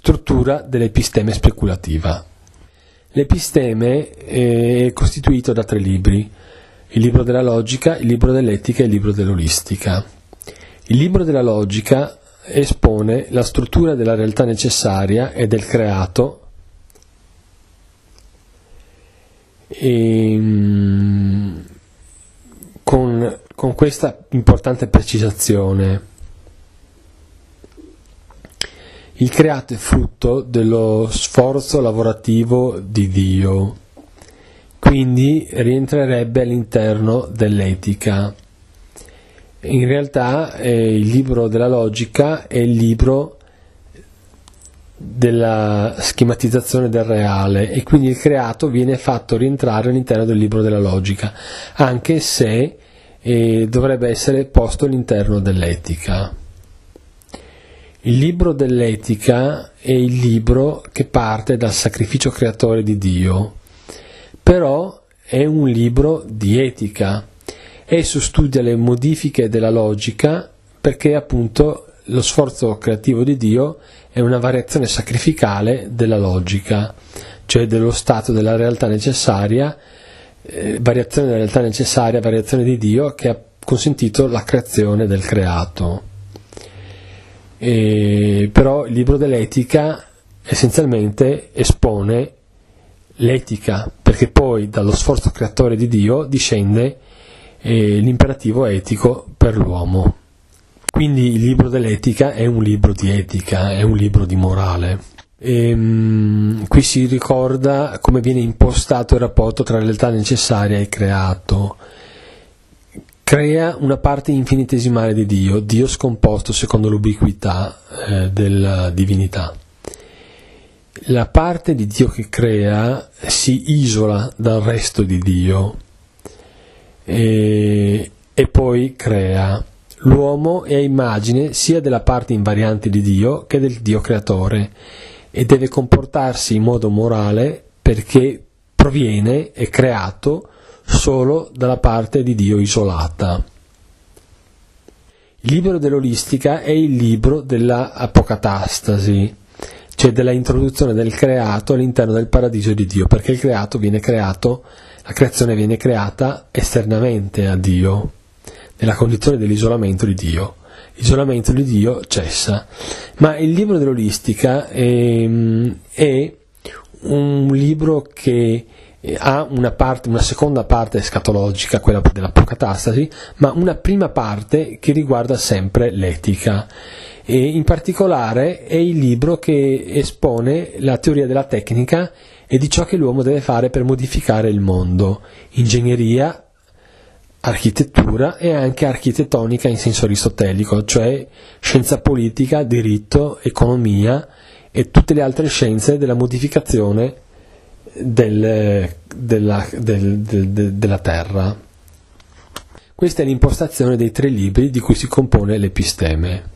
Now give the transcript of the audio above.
struttura dell'episteme speculativa. L'episteme è costituito da 3 libri: il libro della logica, il libro dell'etica e il libro dell'olistica. Il libro della logica espone la struttura della realtà necessaria e del creato con questa importante precisazione: il creato è frutto dello sforzo lavorativo di Dio, quindi rientrerebbe all'interno dell'etica. In realtà il libro della logica è il libro della schematizzazione del reale, e quindi il creato viene fatto rientrare all'interno del libro della logica, anche se dovrebbe essere posto all'interno dell'etica. Il libro dell'etica è il libro che parte dal sacrificio creatore di Dio, però è un libro di etica. Esso studia le modifiche della logica perché appunto lo sforzo creativo di Dio è una variazione sacrificale della logica, cioè dello stato della realtà necessaria, variazione della realtà necessaria, variazione di Dio, che ha consentito la creazione del creato. Però il libro dell'etica essenzialmente espone l'etica, perché poi dallo sforzo creatore di Dio discende l'imperativo etico per l'uomo. Quindi il libro dell'etica è un libro di etica, è un libro di morale. Qui si ricorda come viene impostato il rapporto tra la realtà necessaria e il creato. Crea una parte infinitesimale di Dio, Dio scomposto secondo l'ubiquità della divinità. La parte di Dio che crea si isola dal resto di Dio e poi crea. L'uomo è a immagine sia della parte invariante di Dio che del Dio creatore, e deve comportarsi in modo morale perché proviene, è creato solo dalla parte di Dio isolata. Il libro dell'olistica è il libro della apocatastasi, cioè della introduzione del creato all'interno del paradiso di Dio, perché il creato viene creato, la creazione viene creata esternamente a Dio, nella condizione dell'isolamento di Dio. L'isolamento di Dio cessa. Ma il libro dell'olistica è un libro che ha una seconda parte escatologica, quella dell'apocatastasi, ma una prima parte che riguarda sempre l'etica. E in particolare è il libro che espone la teoria della tecnica e di ciò che l'uomo deve fare per modificare il mondo: ingegneria, architettura e anche architettonica in senso aristotelico, cioè scienza politica, diritto, economia e tutte le altre scienze della modificazione della terra. Questa è l'impostazione dei 3 libri di cui si compone l'episteme.